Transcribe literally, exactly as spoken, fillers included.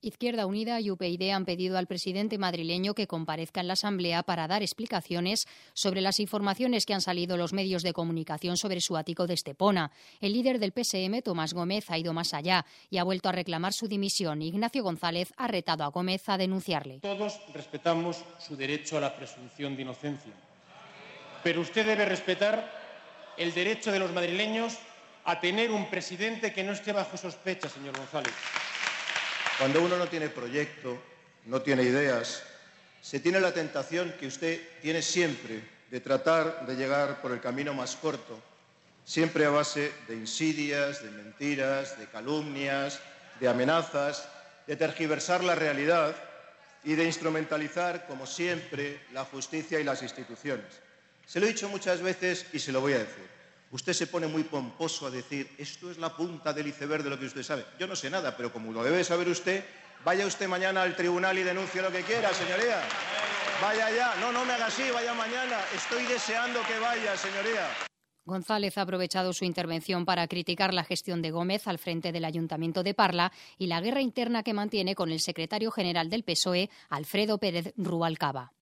Izquierda Unida y U P YD han pedido al presidente madrileño que comparezca en la Asamblea para dar explicaciones sobre las informaciones que han salido en los medios de comunicación sobre su ático de Estepona. El líder del P S M, Tomás Gómez, ha ido más allá y ha vuelto a reclamar su dimisión. Ignacio González ha retado a Gómez a denunciarle. Todos respetamos su derecho a la presunción de inocencia, pero usted debe respetar el derecho de los madrileños a tener un presidente que no esté bajo sospecha, señor González. Cuando uno no tiene proyecto, no tiene ideas, se tiene la tentación que usted tiene siempre de tratar de llegar por el camino más corto, siempre a base de insidias, de mentiras, de calumnias, de amenazas, de tergiversar la realidad y de instrumentalizar, como siempre, la justicia y las instituciones. Se lo he dicho muchas veces y se lo voy a decir. Usted se pone muy pomposo a decir, esto es la punta del iceberg de lo que usted sabe. Yo no sé nada, pero como lo debe saber usted, vaya usted mañana al tribunal y denuncie lo que quiera, señoría. Vaya ya. No, no me haga así, vaya mañana. Estoy deseando que vaya, señoría. González ha aprovechado su intervención para criticar la gestión de Gómez al frente del Ayuntamiento de Parla y la guerra interna que mantiene con el secretario general del P S O E, Alfredo Pérez Rubalcaba.